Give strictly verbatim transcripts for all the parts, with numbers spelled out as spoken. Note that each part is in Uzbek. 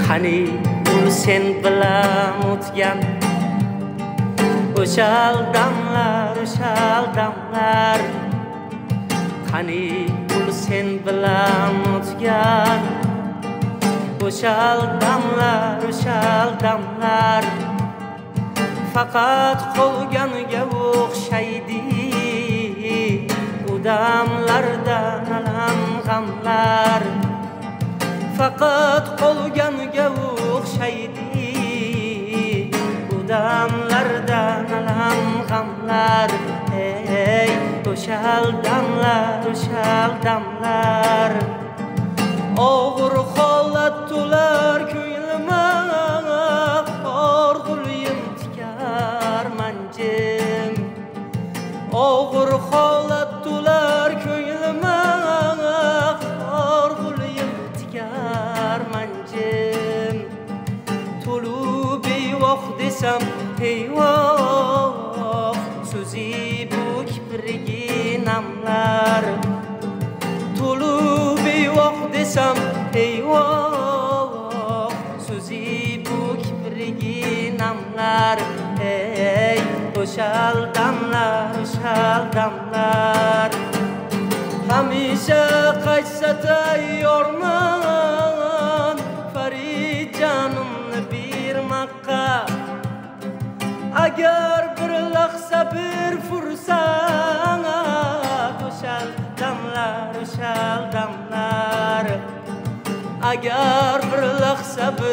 Qani ul sen bilan o'tgan o'shal damlar, o'shal damlar. Qani ul sen bilan o'tgan o'shal damlar, o'shal damlar. Faqat qolganiga o'xshaydi u damlardan alam g'amlar. Faqat qolganiga o'xshaydi u damlardan alam g'amlar. Ey o'shal damlar, o'shal damlar. Og'ir holat to'lar ko'nglima, org'ulim tikar manjim. Og'ir holat to'lar ko'nglima, org'ulim tikar manjim. To'lib beyvoq desam heyvoq, so'zi bu kiprigi namlar. To'lib beyvoq desam heyvoq, so'zi bu kiprigi namlar. Ey o'shal damlar, o'shal damlar. Hamisha qaytsa tayyorman Farid jonimni bermoqqa. Agar bir lahza bir fursat, o'shal damlar, o'shal damlar. Agar bir lahza bir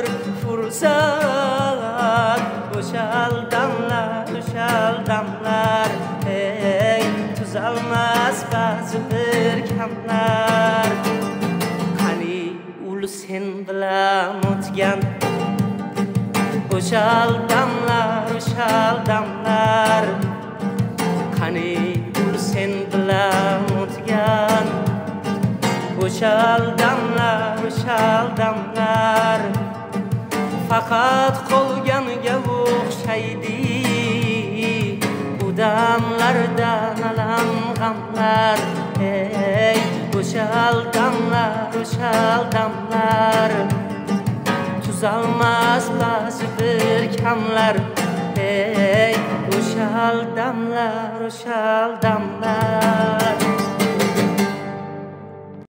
fursat, o'shal damlar, o'shal damlar. Ey tuzalmas ba'zi bir kamlar. Qani ul sen bilan o'tgan o'shal damlar, o'shal damlar. Qani ul sen bilan o'tgan o'shal damlar, o'shal damlar. Faqat qolganiga o'xshaydi u damlardan alam g'amlar. Ey o'shal damlar, o'shal damlar. Tuzalmas ba'zi bir kamlar. Ey o'shal damlar, o'shal damlar.